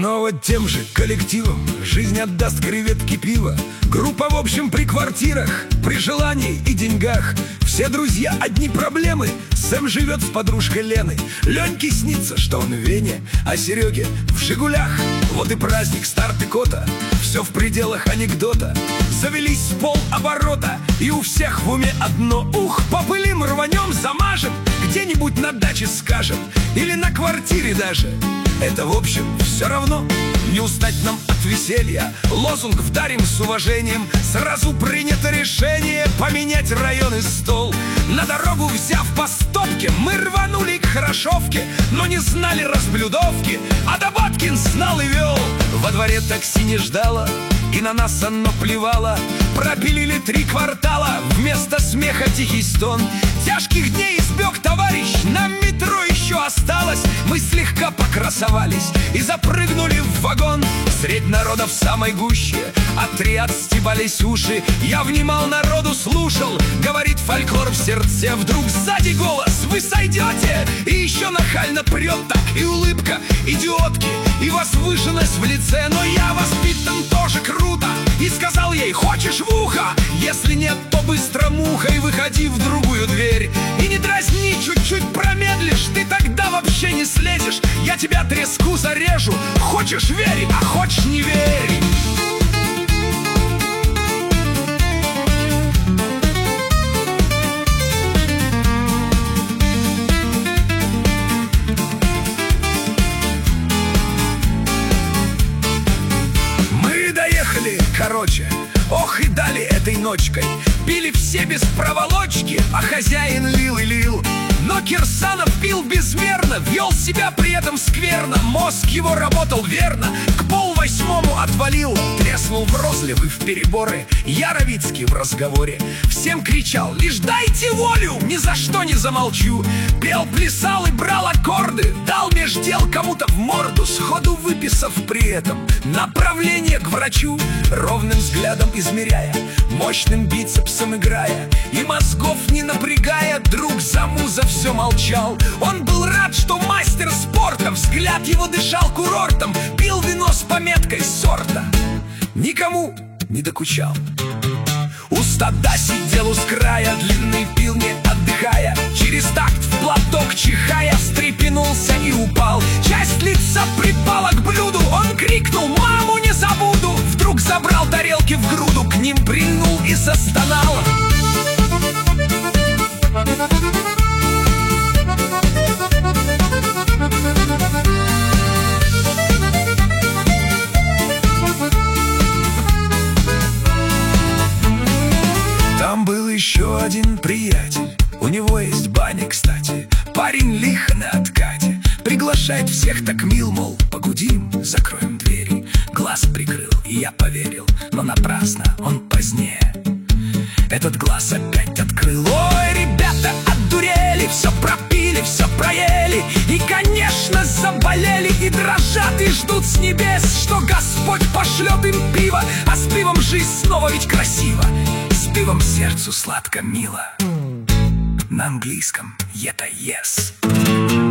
Снова тем же коллективом жизнь отдаст креветки пива. Группа в общем при квартирах, при желании и деньгах. Все друзья одни проблемы. Сэм живет с подружкой Леной. Леньке снится, что он в Вене, а Сереге в Жигулях. Вот и праздник старт и кота, все в пределах анекдота. Завелись с полоборота, и у всех в уме одно: ух, попылим, рванем, замажем, где-нибудь на даче скажем, или на квартире даже. Это в общем все равно, не устать нам от веселья. Лозунг вдарим с уважением. Сразу принято решение поменять район и стол. На дорогу взяв по стопке, мы рванули к Хорошовке, но не знали разблюдовки, а Добаткин знал и вел. Во дворе такси не ждало, и на нас оно плевало. Пропилили 3 квартала, вместо смеха тихий стон. Тяжких дней избег товарищ, нам метро еще осталось. Мы слегка покрасовались и запрыгнули в вагон. Средь народа в самой гуще, отряд стебались уши. Я внимал народу, слушал, говорит фольклор в сердце. Вдруг сзади голос: вы сойдете! И еще нахально прет так, и улыбка идиотки, и возвышенность в лице. Но я воспитан тоже круто, и сказал ей: хочешь в ухо? Если нет, то быстро мухой выходи в другую дверь. И не дразни, чуть-чуть промедлишь, ты тогда вообще не слезешь. Я тебя треску зарежу, хочешь верь, а хочешь не верь. Мы доехали, короче, ох и дали этой ночкой. Пили все без проволочки, а хозяин лил и лил. Но Кирсанов пил безмерно, вел себя при этом скверно. Мозг его работал верно, к 7:30 отвалил. Треснул в розливы в переборы Яровицкий в разговоре. Всем кричал: лишь дайте волю, ни за что не замолчу. Пел, плясал и брал аккорды, дал меж дел кому-то в морду, сходу выписав при этом направление к врачу. Ровным взглядом измеряя, мощным бицепсом играя, и мозгов не напрягая, друг за муза все молчал. Он был рад, что мастер спорта, взгляд его дышал курортом, пил вино с пометкой сорта, никому не докучал. У стада сидел у края, длинный пил не отдыхая, через такт в платок чихая встрепенулся и упал. Часть лица припала к блюду, он крикнул: маму не забуду. Вдруг забрал тарелки в груду, к ним прильнул и застонал. Там был еще один приятель, у него есть баня, кстати. Парень лихо на откате, приглашает всех так мил, мол, погудим, закроем двери. Глаз прикрыл, и я поверил, но напрасно, он позднее этот глаз опять открыл. Ой, ребята отдурели, все пропили, все проели, и, конечно, заболели, и дрожат, и ждут с небес, что Господь пошлет им пиво. А с пивом жизнь снова ведь красиво, с пивом сердцу сладко мило. На английском это yes.